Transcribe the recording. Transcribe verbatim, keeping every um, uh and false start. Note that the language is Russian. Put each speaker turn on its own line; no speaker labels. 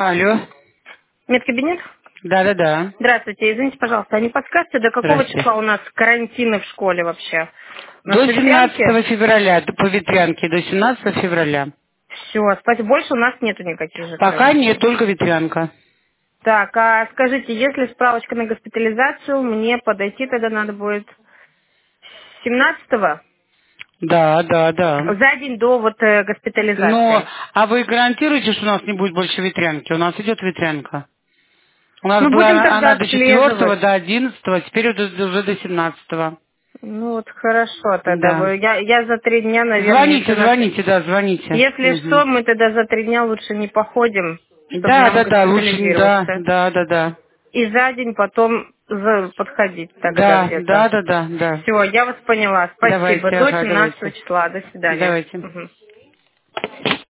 Алло.
Медкабинет?
Да-да-да.
Здравствуйте, извините, пожалуйста, а не подскажете, до какого
Здрасте.
числа у нас карантины в школе вообще? У нас
До
по ветрянке?
семнадцатого февраля, д- по ветрянке, до семнадцатого февраля.
Все, спасибо. Больше у нас нету никаких
Пока
закрытий.
нет, только ветрянка.
Так, а скажите, если справочка на госпитализацию, мне подойти тогда надо будет семнадцатого,
Да, да, да.
за день до вот э,
Но,
госпитализации.
а вы гарантируете, что у нас не будет больше ветрянки? У нас идет ветрянка. У нас
Ну,
была
будем
она,
тогда
она до четвертого,
отслеживать.
до одиннадцатого, теперь уже, уже до семнадцатого.
Ну вот хорошо тогда.
Да.
Вы- Я, я за три дня, наверное, если
Звоните,
у нас...
звоните, да, звоните.
Если
Мгм.
что, мы тогда за три дня лучше не походим, чтобы
Да,
нам
да, да, лучше, не- да,
госпитализироваться.
да, да, да.
И за день потом за- подходить тогда
Да, да,
где-то.
да, да, да.
Все, я вас поняла. Спасибо.
Давайте,
До
ага,
семнадцатого
давайте.
числа. До свидания.
Давайте.
Мгм.